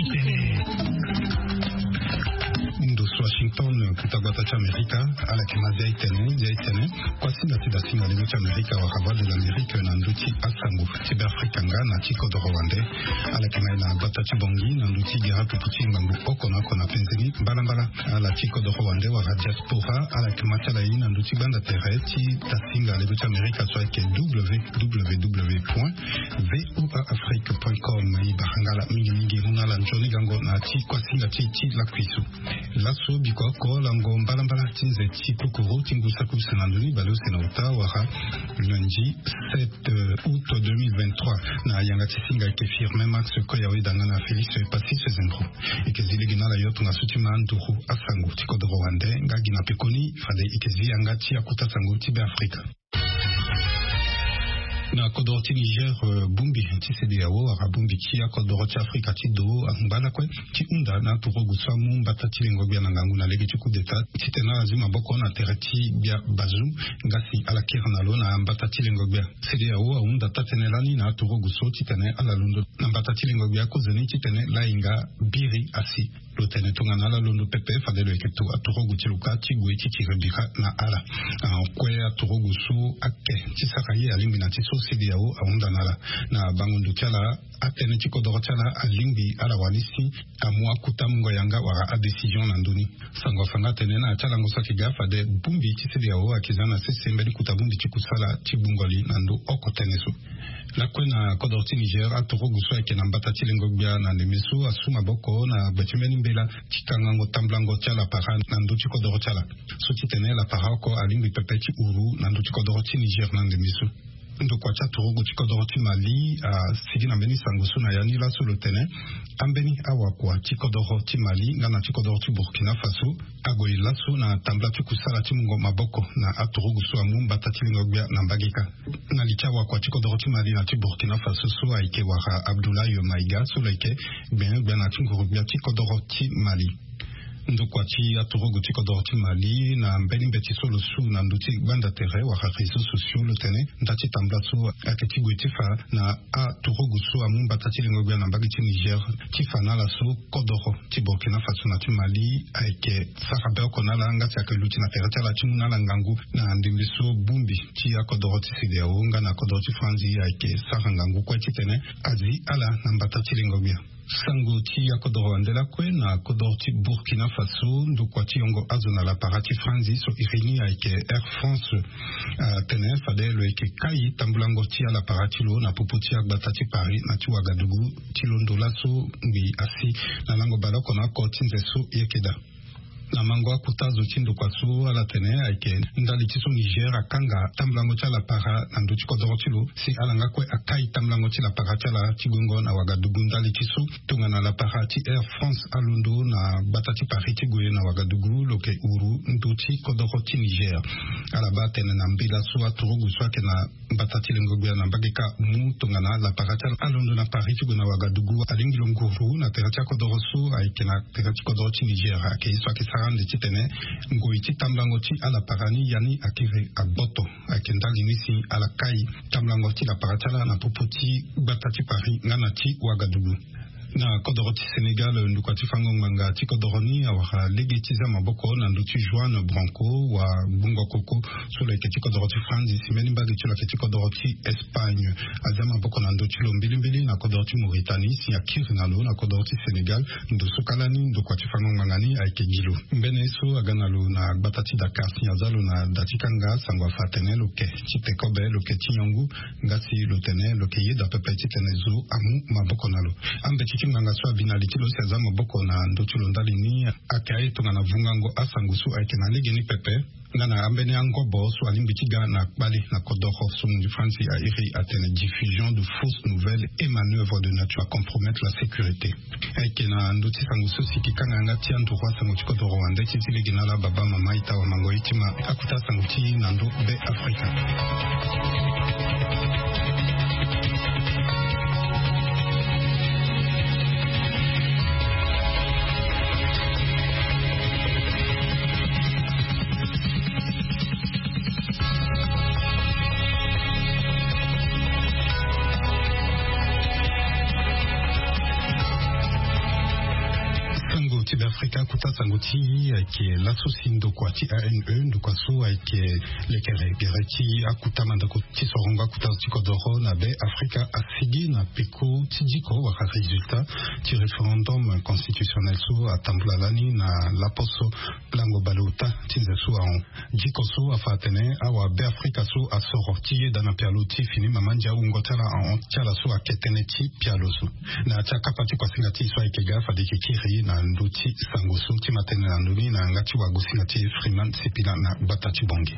Washington kutagata cha Amerika ala kimazia itene kwa singa lego cha Amerika wa habari de l'Amérique na nduti asangu tibe Afrika na chiko do Rwanda ala kimaina bata chibongi na nduti gira tupuchi ngambu kona penzeli mbala ala chiko do Rwanda wa diaspora ala kimacha la ina nduti banda tereti tasinga lego cha Amerika so ke www.voaafrique.com ibahangala mingi hunala njoni gango na chi kwa singa chi la kwisu laso bikoko lango mbala tinze chi kokoro tingusa kusananduni balo senauta wara lundi 7 août 2023 na yanga tisinga ke firme Max Koyawe dangana Felix Passis Zendro ikezile gina la yotu na sutima nduru asangu tiko do Rwanda ngagina pekoni fale ikezi yanga ti akuta sangu tibe Afrika na kodoroti Niger bumbi ti CDAO ara bumbi ki akodoroti Afrika ti do ambana kwe ti unda na turogu samu mbata ti lengo bia nangangu na lege ti coup d'état ti tena azima boko na tereti bia bazu ngasi ala kirnalo na mbata ti lengo bia CDAO unda tatenelani na turogu so ti tene ala lundo na mbata ti lengo bia kozeni ti tene la inga biri asi lo tene tongana la lundo pepe fadelo eketo aturogu ti luka ti gwe ti rebika na ala kwe aturogu so ake ti sakaye alimbi na ti so CDAO aunda nala na bangundu tiala atene chiko dorotala alimbi ala walisi amua kutamungo yanga wara a decision nanduni sango fanga tenena chala ngosa kigafa de bumbi ti CDAO akizana sesembeli kutabundi chikusala chibungoli nando okoteneso la kwena kodorti Niger atoroguso eke na mbata tilengogbia na nemeso asuma boko na betimeni mbela chikangango tamblango tiala para nando chiko dorotala so titene la para ko alimbi pepeti uru nando chiko doroti Niger na nemeso ndo kwa cha turugu chiko doroti Mali sigi na mbeni sangosu na yani la solo tene ambeni awa kwa chiko doroti Mali ngana chiko doroti Burkina Faso agoi laso na tambla chukusala timungo maboko na aturugu su amumba tatilingogbia na mbagika na lichawa kwa chiko doroti Mali na Burkina Faso su aike wara Abdoulaye Maiga su laike gben na chingurubia chiko doroti Mali ndokwa chi aturogo chiko doroti Mali na mbeni mbeti solo su na nduti banda tere wa réseaux sociaux le tene ndati tambla su aketi gwetifa na aturogo su amumba tati lingobia na mbagi ti Niger tifa na la su kodoro ti Burkina Faso na ti Mali aike sarabe okonala ngati akeluti na terete la ti munala ngangu na ndimbiso bumbi ti akodoro ti CDAO nga na kodoro ti Franzi aike sarangangu kwa ti tene azi ala na mbata ti lingobia sango ti akodoro andela kwe na kodoro ti Burkina Faso ndokwa ti yongo azona la parati Franzi so irini aike Air France tene fadelo eke kai tambulango ti ala parati lo na popo ti agbata ti Paris na ti Ouagadougou ti londo laso ngi asi na lango baloko na ko tinze so yekeda na mango akutazo tindo kwa su ala tene aike ndali tiso Niger akanga tamblango chala para nando chiko dorotilo si alanga kwe akai tamblango chila para chala chigungo na Ouagadougou ndali tiso tungana la para ti Air France alundo na batati Paris tigwe na Ouagadougou loke uru nduti kodoroti Niger ala batene na mbila su aturugu swake na batati lengobia na mbageka mu tungana la para chala alundo na Paris tigwe na Ouagadougou alingilo nguru na terati kodorosu aike na terati kodoroti Niger ake swake de titene ngoiti tamblango ti ala parani yani akire aboto akendali nisi ala kai tamblango ti la parachala na popoti batati Paris ngana ti Ouagadougou na kodoroti Sénégal ndukati fango nganga ti kodoroni awara legitiza maboko na nduti Joan Branco wa bungo koko solo ke ti kodoroti France simeni mbagi ti la ke ti kodoroti Espagne azama boko na nduti lombilimbili na kodoroti Mauritanie si akiri na lo na kodoroti Sénégal ndo sukalani ndukati fango ngangani aike gilo mbene so agana lo na batati Dakar si azalo na datikanga sangwa fatene loke ti tekobe loke ti nyongu ngasi lotene loke yeda pepe ti tenezo amu maboko na lo ambe nganga so binaliti lo seza maboko na ndotulo ndali ni akai tongana vungango asangusu aike na legeni pepe ngana ambene angobo so alimbi kiga na bali na kodoro so mu France a iri atene diffusion de fausses nouvelles et manœuvres de nature à compromettre la sécurité aike na ndoti sangusu sikikanga ngati andurwa sangu chikodoro wande chitile ginala baba mama ita wa mango itima akuta sanguti nando be Afrika. Tibe Afrika kuta sanguti ke l'associé ndokwa ti ANE ndokwa so ke lekere gereti akuta mandako ti soronga kuta ti kodoro na be Afrika asigi na peko ti diko waka resultat ti référendum constitutionnel so atambulalani na laposo lango baluta ti nzeso an diko so afatene awa be Afrika so asoro ti dana pialo ti fini mamanja ungotala an tiala so aketene ti pialo so na cha kapati kwa singati so ikega fadiki kiri na nduti sangoso ti matene na ndumi na ngati wa gusingati Freeman Sepila na Batati Bongi.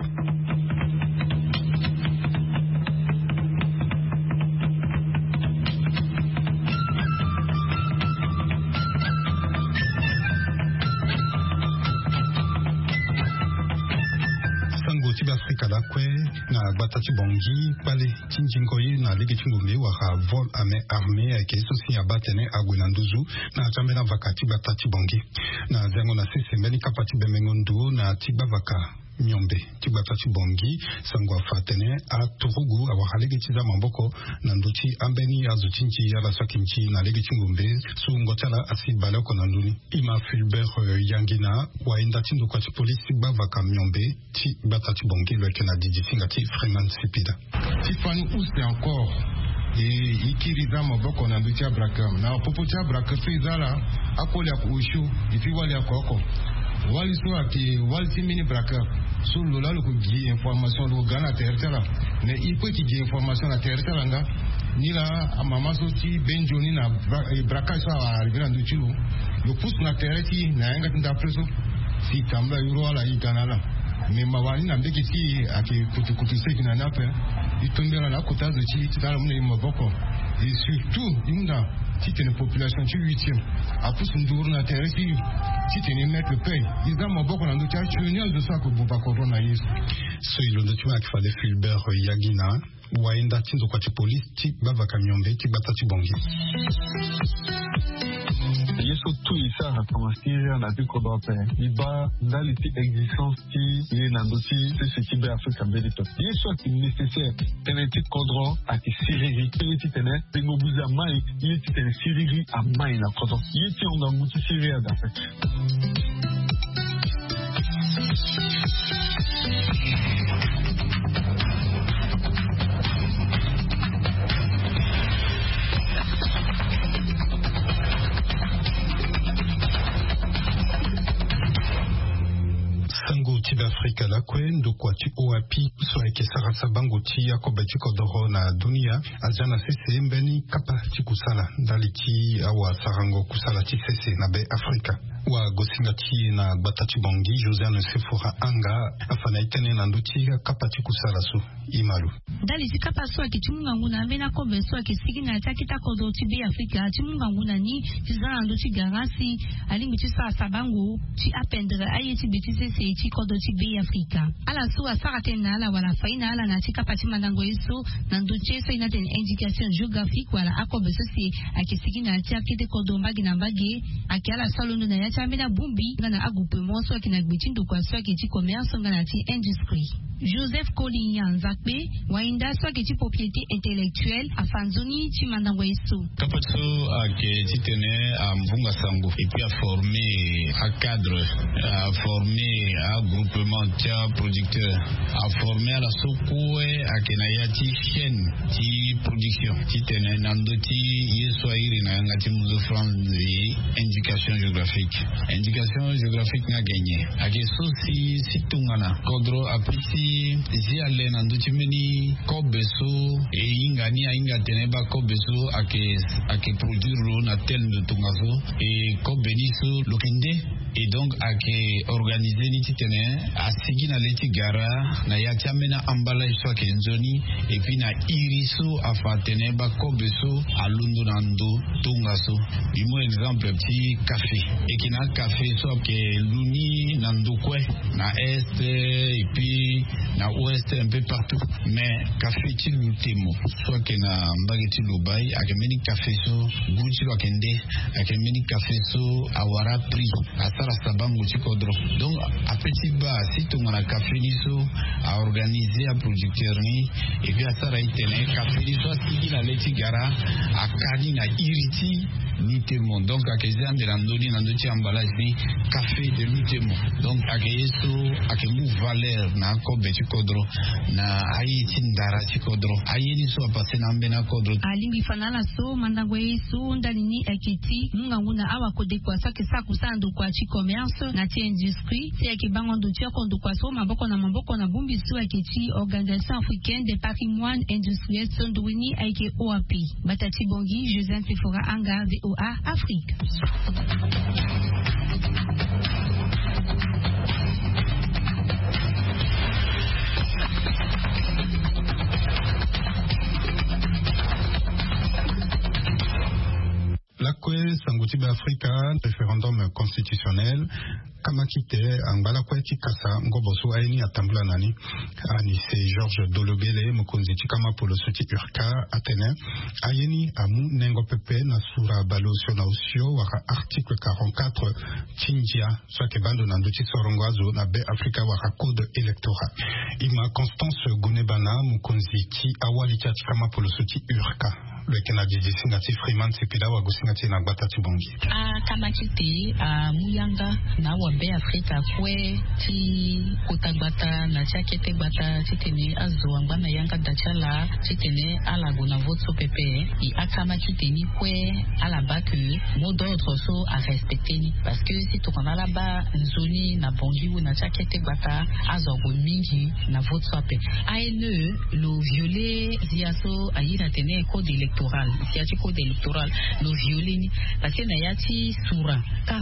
Tibe Afrika la kwe na Batati Bongi pale tinjingoyi na ligi chungumbe waka vol armé ke sosi abatene agwenanduzu na jambe na vakati Batati Bongi na zengo na sisi mbeni kapati bemengondu na tiba vaka Nyombe Batati Bongi sangwa fatene a turugu awa ligi chiza mamboko na nduchi ambeni azutinchi ya la sakinchi na ligi chungumbe su ngotala asibale kona nduni ima Fulbert Yangina waenda tindu kwa polisi bavaka Nyombe ti Batati Bongi le Canadi singati Freeman Sepila Tifani Ousté encore et ikiriza maboko na nduchi abrakam na popocha abrakam fezala akoli akushu ifi wali akoko wali so ati wali timini braka so lola lo ko gi information lo gana tertera ne ipo ki gi information na tertera nga ni la mama so ti benjoni na braka so arriver ndu chulu lo pousse na tereti na nga tinda preso si tamba euro ala ikanala me mawani na mbeki ti ati kutu seki na nape itombera na kutazo chi tala mune maboko et surtout imunda si tu es une population tu 8e à plus ndour na terre si tu ne mettre paye ils ont maboko na ndocha chunial de ça que boba corona yesu so ilondo tu akifale Fulbert Yagina waenda tindo kwa police ti bavaka Nyombe ti Batati Bongi yeso tu isa hakamasiria na tiko dope iba ndali ti existence ti ye na ndoti se Tibe Afrika mbelito yeso ati nécessaire tene ti kodro ati siriri ti tene pengo buza mai ye ti tene siriri a mai na kodro ye ti onga muti siriri a dafe Tibe Afrika la kwen do kwa ti oapi so eke sarasa bango ti yakobe ti kodoro na dunia azana sese mbeni kapa ti kusala ndali ti awa sarango kusala ti sese na be Afrika wa gosinga ti na Batati Bongi Josiane Sefora anga afana itene na nduti kapa ti kusala so imalu ndali ti kapa so ake timunga nguna mbena kobe so ake sigina ta kita kodo ti be Afrika timunga nguna ni ti zana nduti garasi alingi ti sa sabango ti apendre aye ti beti sese ti kodo ti be Afrika ala so asarate na ala wala faina ala na ti kapa ti mandango yeso na nduti so ina ten indication géographique wala akobe so si ake sigina ti akite kodo mbagi na mbagi ake ala salondo na Chamina Bumbi ngana agroupement so kina gbichindo kwa so ki ti commerce ngana ti industrie Joseph Kolinyan Zakbe wainda so ki ti propriété intellectuelle afanzoni ti mandango yeso kapatso ake ti tene a mbunga sango et puis a formé a cadre a formé a groupement ti producteur a formé a la sokue ake na ya ti chaîne ti production ti tene nando ti yeso iri na ngati muzo France indication géographique na gagné ake so si tungana kodro apeti zi ale na nduti meni kobeso e inga teneba kobeso ake produire na tel de tungaso e kobeniso lokende et donc ake organiser ni titene asigi na leti gara na ya tiamena ambala iso ke nzoni et puis na iriso afatene ba kobeso alundu na ndo tungaso imo exemple petit café et qui na café so ke luni na ndukwe na est et puis na ouest un peu partout mais café ti lutemo soit que na mbagi ti lobai akemeni café so guchi lo akende akemeni café so awara prix asara sabango ti kodro donc a petit bas si to na café ni so a organiser a producteur ni et puis asara itene café ni so sigi na leti gara akani na iriti lutemo donc akezan de landoni na ndoti emballage ni café de lutemo donc akeyeso akemu valeur na ko beti kodro na ayiti ndara ti kodro ayeni so apase na mbena kodro alingi fanala so mandangwe so ndalini ekiti munganguna awa kodekwa sake saku sandu kwa chi commerce na ti industrie ti eke bangondo ti kondo kwa so maboko na bumbi so ekiti organisation africaine de patrimoine industriel sondwini eke OAP batati bongi Joseph Sefora Anga VOA Afrique. La kwe sangutiba Afrika référendum constitutionnel kamakite angala kweti kasa ngoboso aini atambula nani ani c'est Georges Dolobele mokonzi chikama polo soti urka atene ayeni amu nengo pepe na sura balosio na usio waka article 44 chinjia swake bando na nduchi sorongoazo na be Afrika waka code électoral ima Constance Gunebana mokonzi chi awali chikama polo soti urka le Canada singati Freeman sepila wa gusingati na gbata tibongi kamakite muyanga na be Afrika kwe ti kotagbata na chakete gbata titene azo ambana yanga dachala titene alago na vote so pepe i akamakite ni kwe alaba que mot d'ordre so à respecter ni parce que si to kana laba nzoni na bongi ou na chakete gbata azo go mingi na vote so pepe aine lo violer ziaso ayira tene code électoral si code électoral lo violer ni parce que na yati sura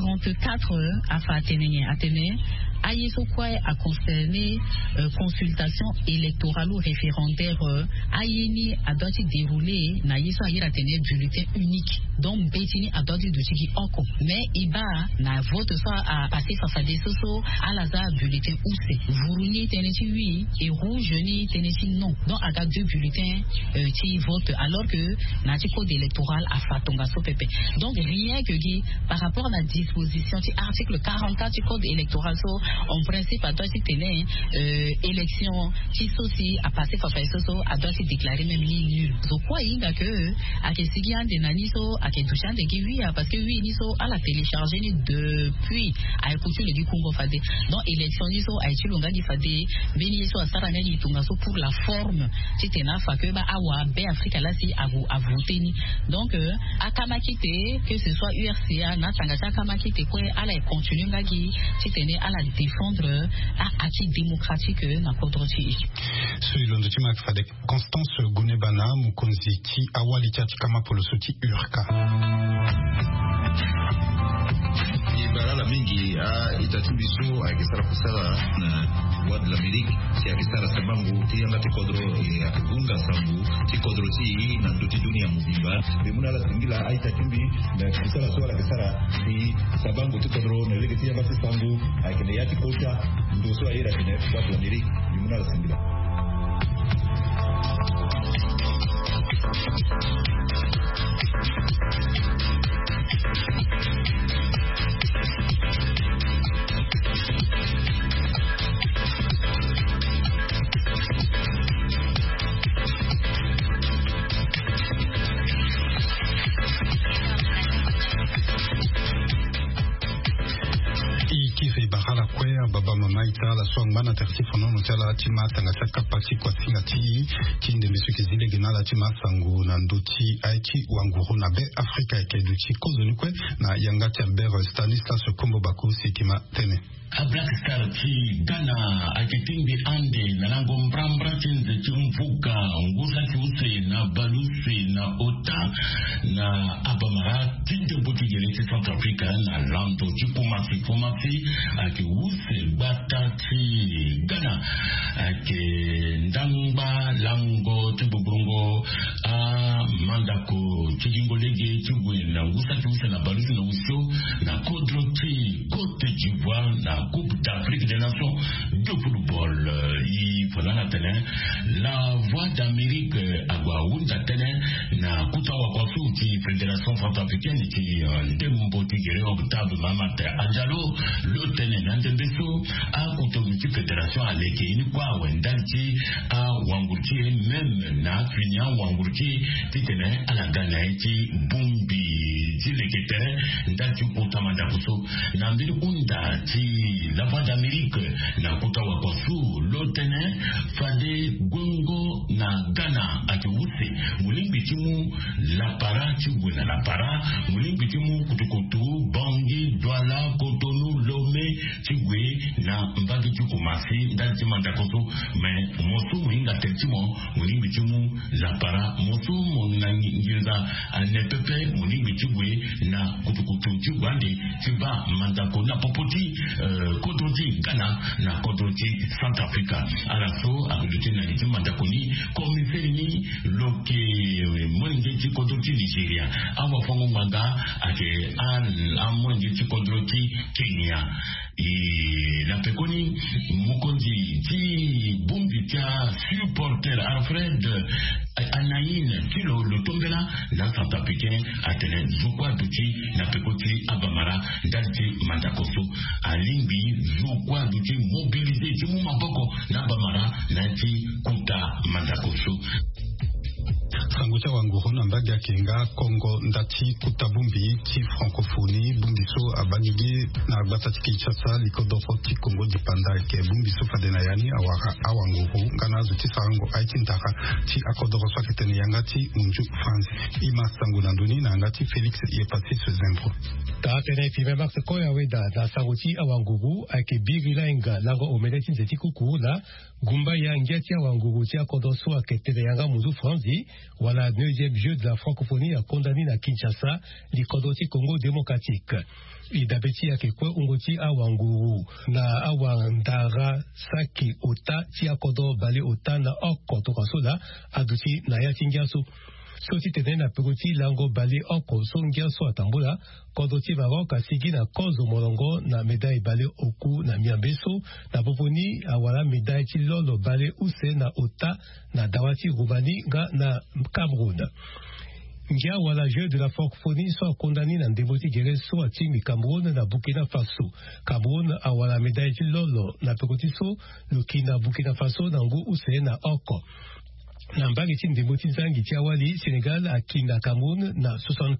44 afa Athénée, Ayeso quoi a concerné consultation électorale ou référendaire Ayeni a dû dérouler na Yeso Ayer Athénée bulletin unique donc Betini a dû de oko mais Iba na vote soit a passé face à des soso à la bulletin où c'est Vuruni teneti oui et rouge ni teneti non donc a deux bulletins qui vote alors que na code électoral a fatonga so pepe donc rien que par rapport à la disposition de article 44 du code électoral so en principe à doit tenir élection qui aussi a passé face à so a doit se déclarer même nul so quoi il a que a que si bien de nani so a que touchant de qui oui parce que oui ni so à la télécharger ni depuis a écouter le du Congo fade donc élection ni so a été longa di fade beni so a sara nani tunga so pour la forme titena fa que ba awa be Afrique là si a voter ni donc a kamakite que ce soit URCA na tangata kamakite quoi à la continuer ngaki titene à la défendre à acquis démocratique na kodrochi celui de Timak Fadek Constance Gunebana Mukonzi ki awali kama polo soti urka Barala mingi itatubiso akisara kusala na wad la Amerika si akisara sabangu tianga tikodro akigunga sambu tikodro ti na ndoti dunia mubimba bimuna la singila aitatimbi na kusala swala akisara ti sabangu tikodro na lege tianga sambu akine yati kota ndoso aira kine wad la Amerika bimuna la singila baba mama itala swangana tertifa no mutala tima tangata kapati kwa singati kinde misuke zile genala tima sangu na nduti aiki wanguru na be Afrika eke duti kozoni kwe na yangati Albert Stanislas Kombo Bakusi kima tene a Black Star ki Ghana akitingi ande na nango mbrambra chinze chumvuka ngusa chiuse na baluse na ota na abamara tinde mbutu jeleti Central Africa na lando chipumasi aki use bata ki Ghana aki ndangba lango tibubungo a mandako chijingo lege chugwe na ngusa chiuse na baluse na usho na kodro ki Côte d'Ivoire na Coupe d'Afrique des Nations de football. Il faut notable Mamate Anjalo, le tenant Ndembeso, a contribué fédération à l'équipe, quoi, Wendalti, à Wangurti, même na Finia Wangurti, qui tenait à la Ganaïti, Bumbi, Tilekete, Ndati Otamanda Koso, Nambil Unda, la voix d'Amérique, na Kotawakosu, le tenant, Fade Gongo, na Ghana, à Tiwuse, Moulimbitimu, la para, Tibuna, la para, Moulimbitimu, Kutukotu, Bangi, Douala, Cotonou, Lomé, Tigwe, na Mbagiti Kumasi, Ndati Mandakoso, mais Mosu, Winga Tetimo, Moulimbitimu, la para, Mosu, Monangirza, Nepepe, Moulimbitiwe, na Kutukotu, Tigwandi, Tiba, Mandako, na Popoti, Kodoti, Ghana, na Kodoti, Centrafrica, à la so, à l'utilité Mandakoni, comme Férini, Loke, Mwengeti, Kodoti, Nigeria, Awa Fongo Manga, à Mwengeti, Kodoti, Kenya. Et la Pekoni, Mukondi, Ti, Bumbitia, supporter Alfred, Anaïn, Kilo, le Tombela, la Centrafricain, Atene, Zoukwa, Duti, la Pekoti, Abamara, Dalti, Mandakoso, Alimbi, Zoukwa, Duti, mobilisé, Timou Maboko, Nabamara, Nanti, Kuta, Mandakoso. Sangucha Wanguru Nambaga Kenga, Congo, Ndati, Kutabumbi, Ti francophonie, Bumbiso, Abanigi, Nabatati Chasa, Likodofo, Ti Congo Dipanda, Ke Bumbiso Fadenayani, Awara, Awanguru, Gana, Zuti Sarango, Aitintaka, Ti Akodoro Swaketene Yangati, Unju, France, Ima Sangunanduni, Nangati, Félix, Yepati, Sezembro. Taatene Five Max Koyaweda, da Saruti Awanguru, Ake Birilainga, Lago Omedetin Zetikuku, la, Gumba Yangiatia Wanguru, Tia Kodoso, Aketene Yanga Muzu Franzi, voilà, deuxième jeu de la francophonie a condamné à Kinshasa, les Kodoti Congo démocratique. Et d'abeti à Kekwe, Ungoti Awanguru, na Awandara, Saki, Ota, Tia Kodo, Bale, Ota, na Oko, Tokasola, Aduti, Naya Tingasu. Soti tene na Pegoti, Lango, Bale, Oko, Songiaso, Atambola, Kodoti Baroka, Sigi, na Kozo, Molongo, na médaille Bale, Oku, na Miambeso, na Poponi, Awala, médaille Tilolo, Bale, Use, na Ota, na Dawati, Rubani, na Cameroun. Ngia wala jeu de la francophonie soit condamné dans des motifs guerres soit Timi Cameroun na Burkina Faso. Cameroun a wala médaille Tilolo, na Pegotiso, le Kina Burkina Faso, Nango, Use, na Oko. Nambagi Tim de Motinzangi Tiawali, Sénégal, à Kina Cameroun, na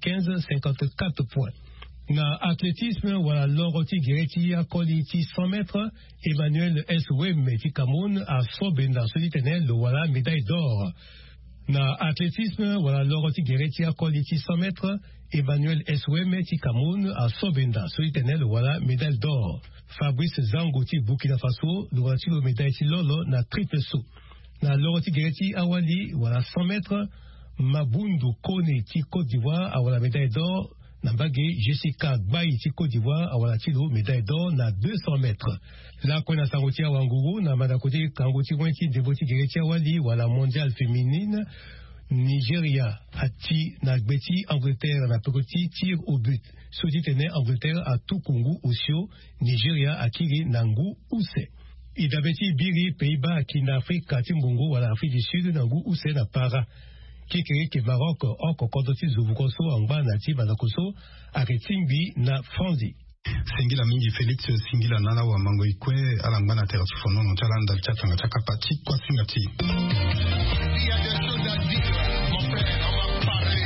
75-54 points. Na athlétisme, voilà Loroti Gereti à Koliti 100 mètres, Emmanuel S.W. Meti Cameroun à Sobenda, Solitenel, voilà médaille d'or. Na athlétisme, voilà Loroti Gereti à Koliti 100 mètres, Emmanuel S.W. Meti Cameroun à Sobenda, Solitenel, voilà médaille d'or. Fabrice Zangoti Burkina Faso, Lorati le médaille Lolo, na triple saut. Na Loroti Gereti Awali, voilà 100 mètres, Mabundu Kone Ti Côte d'Ivoire, à la médaille d'or, Nambagé Jessica Gbaï Ti Côte d'Ivoire, à la Tilo, médaille d'or, na 200 mètres. Là, qu'on a Sangoti Awanguru, na Madakote Kangoti Wenti, Devoti Gereti Awali, ou à la mondiale féminine, Nigeria, Ati, Nagbeti, Angleterre, na Pekoti, tir au but. Sodi Tene, Angleterre, à Tukungu, Osio, Nigeria, Akiri, Nangu, Use. Idabeti Biri, Pays-Bas, Kina Afrique, Timbongo, voilà Afrique du Sud, Nangu, Use, na Para. Kikere ke Maroc, Oko, Kodoti, Zuvukoso, Angba, Nati, Banakoso, Aketimbi, na Franzi. Singila mingi Félix, Singila Nana, wa Mango Ikwe, Alangba na Teratifono, Nochalanda, Tchatanga, Chakapati, kwa Singati. Il y a des choses à dire, mon frère, on va parler.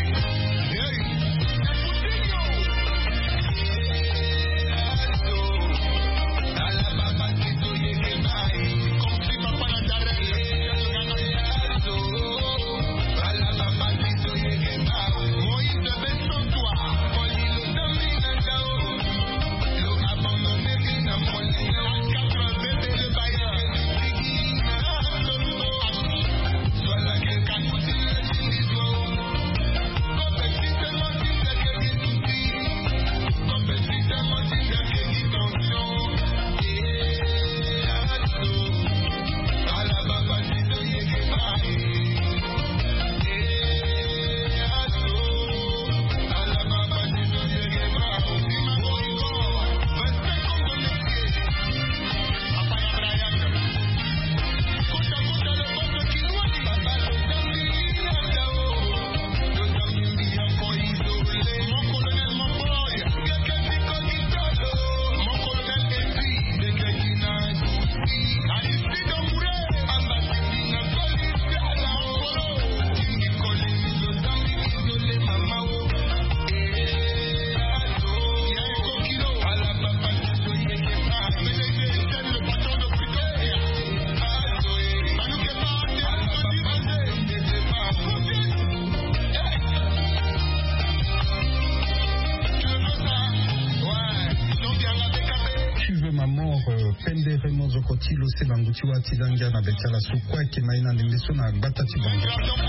Tu veux ma mort, pendere mozo kotilo se banguti wa tidanga na betala sukwa ke maina ndembeso na batati bango.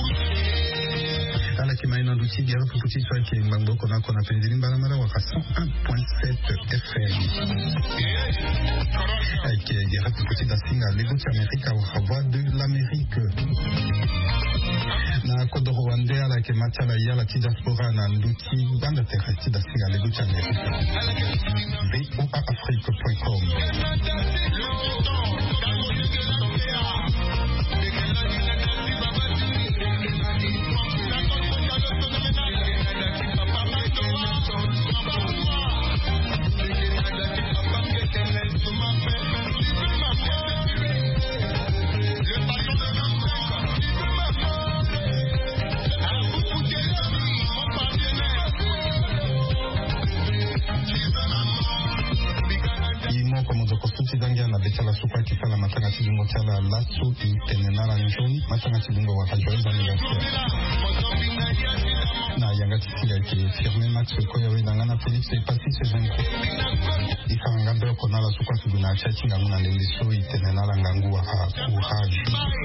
Ala ke maina nduti gera puputi swa ke mbango kona kona pendiri mbala mara wa 101.7 FM. Ke gera puputi da singa lego ti Amerika wa voix de l'Amérique. Na kodo Rwanda ala ke matala ya la ti diaspora na nduti banda terrestre da singa lego ti Amerika. voaafrique.com. Betala supa kifala matanga chibungo chala lasu tenenala njoni matanga chibungo wa joyeux anniversaire na yanga tisiga ke firme max koya we dangana Felix et Patrice Zenko ikanga ndo kona la supa kibuna chachi nguna ndembiso itenenala ngangu wa courage.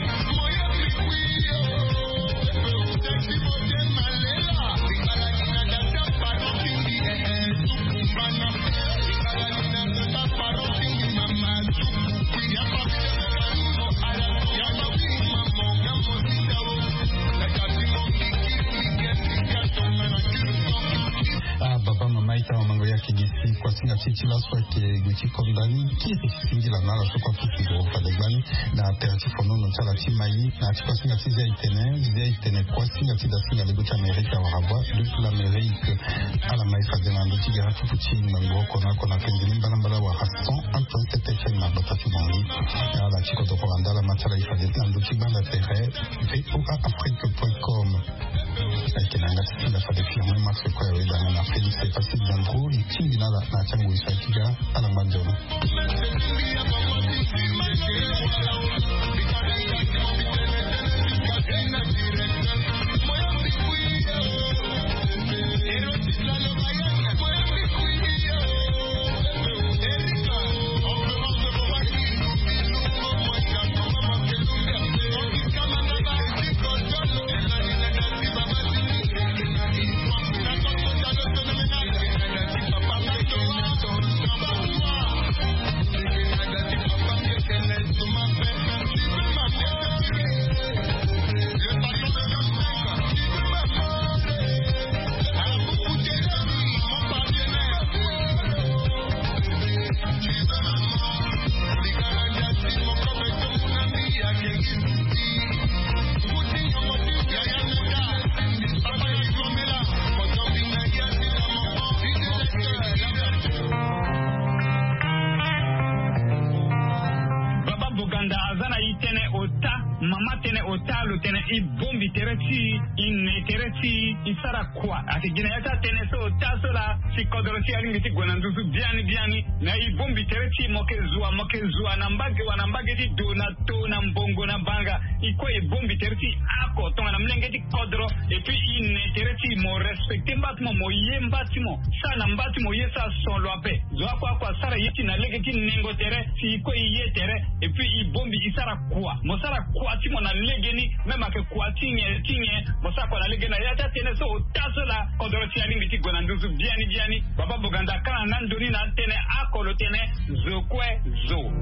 Kwa singa titila swake guchi kondani kiri singila nala sokwa fukigo fadeglani na teratifono no chala timayi na kwa singa tizia itene kwa singa tida singa lego cha Amerika wa hava depuis l'Amérique à la maïfa de la ndoki gara fukuchi nango kona penzini mbala wa 101.7 FM na batati bongi à la chiko to Rwanda la matala ifa de la ndoki banda terre voaafrique.com avec nanga tila fa de firme max ko ya wedana na Felix et Patrice Zenko kingi na changu isakiga ala manjono. Isara kwa atigina yata teneso tasola sikodorosi alingiti gwananduzu biani na ibombi tereti mokezua nambage ti donato na mbongo na banga ikwe ibombi tereti ako tonga na mlengeti kodro et puis ine tereti mo respecte mbatimo mo yembatimo sana mbatimo yesa solo ape zoa kwa sara yiti na legeti nengo tere si ikwe iye tere et puis ibombi isara kwa mosara kwa timo na legeni mema ke kwa tinye mosara kwa na legena yata teneso tasola kodorosi alingiti gwananduzu biani baba boganda kana nandoni na tene akolo tene zokwe zo.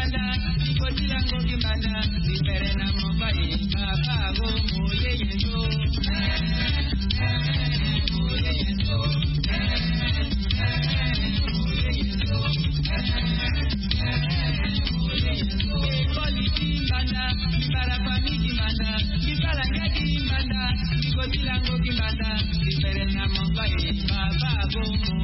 gimbanda, ikotilango gimbanda, liberena mobai, papago, moye yendo. Moye yendo. Moye yendo. Moye yendo. Ekoli gimbanda, ibarapami gimbanda, ibaranga gimbanda, ikotilango gimbanda, liberena mobai, papago,